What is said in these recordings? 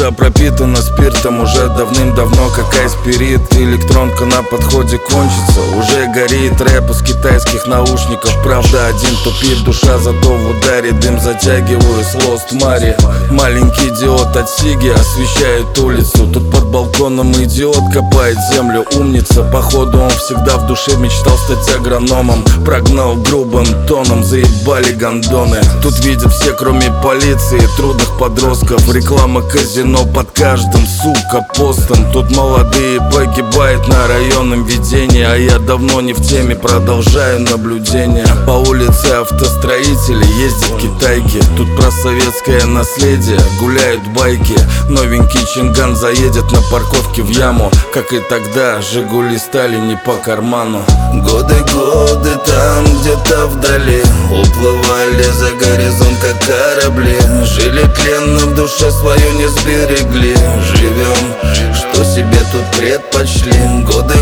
Душа пропитана спиртом уже давным-давно, как айспирит. Электронка на подходе кончится, уже горит рэп из китайских наушников. Правда, один тупит, душа зато в ударе. Дым затягиваю с Lost Мари. Маленький диод от Сиги освещает улицу. Тут под балконом идиот копает землю, умница. Походу он всегда в душе мечтал стать агрономом. Прогнал грубым тоном, заебали гондоны. Тут видят все, кроме полиции, трудных подростков. Реклама казино под каждым, сука, постом. Тут молодые погибают на районном ведении, а я давно не в теме, продолжаю наблюдение. По улице автостроители ездят китайки. Тут про советское наследие гуляют байки. Новенький Чинган заедет на парковке в яму. Как и тогда, Жигули стали не по карману. Годы там где-то вдали уплывали за горизонт, как корабли. Жили тленно, в душе свою не сберегли. Живем, что себе тут предпочли. Годы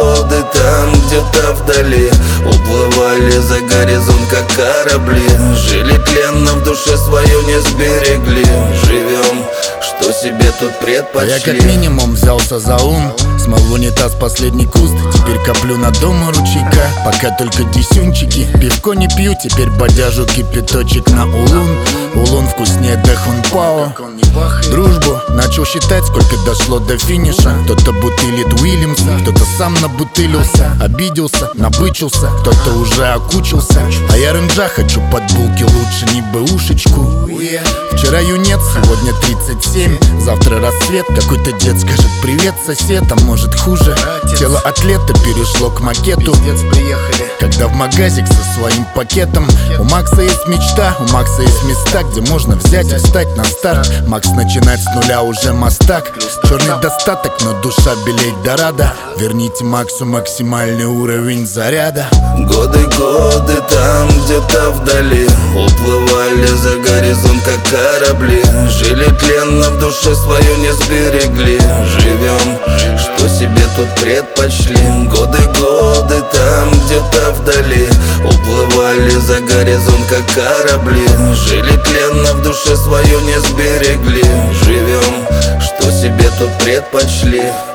там где-то вдали уплывали за горизонт, как корабли. Жили тленно, в душе свою не сберегли. Живем, что себе тут предпочли. А я как минимум взялся за ум. Смыл в унитаз последний куст. Теперь коплю на дому ручейка. Пока только десюнчики. Пивко не пью, теперь бодяжу кипяточек на улун. Улун вкуснее Дэхунпао. Дружбу начал считать, сколько дошло до финиша. Кто-то бутылит Уильямса, кто-то сам набутылился. Обиделся, набычился, кто-то уже окучился. А я рынжа хочу под булки, лучше не бэушечку. Вчера юнец, сегодня 37. Завтра рассвет, какой-то дед скажет привет, сосед, а может хуже. Тело атлета перешло к макету. Когда в магазик со своим пакетом. У Макса есть мечта, у Макса есть места, где можно взять и встать на старт. Макс начинает с нуля, уже мастак. Черный достаток, но душа белеет до рада. Верните Максу максимальный уровень заряда. Годы там где-то вдали уплывали за горизонт, как корабли. Жили тленно, в душе свою не сберегли. Живем, что себе тут предпочли. Годы там где-то вдали уплывали за горизонт, как корабли. Жили тленно, в душе свою не сберегли. Живем, что себе тут предпочли.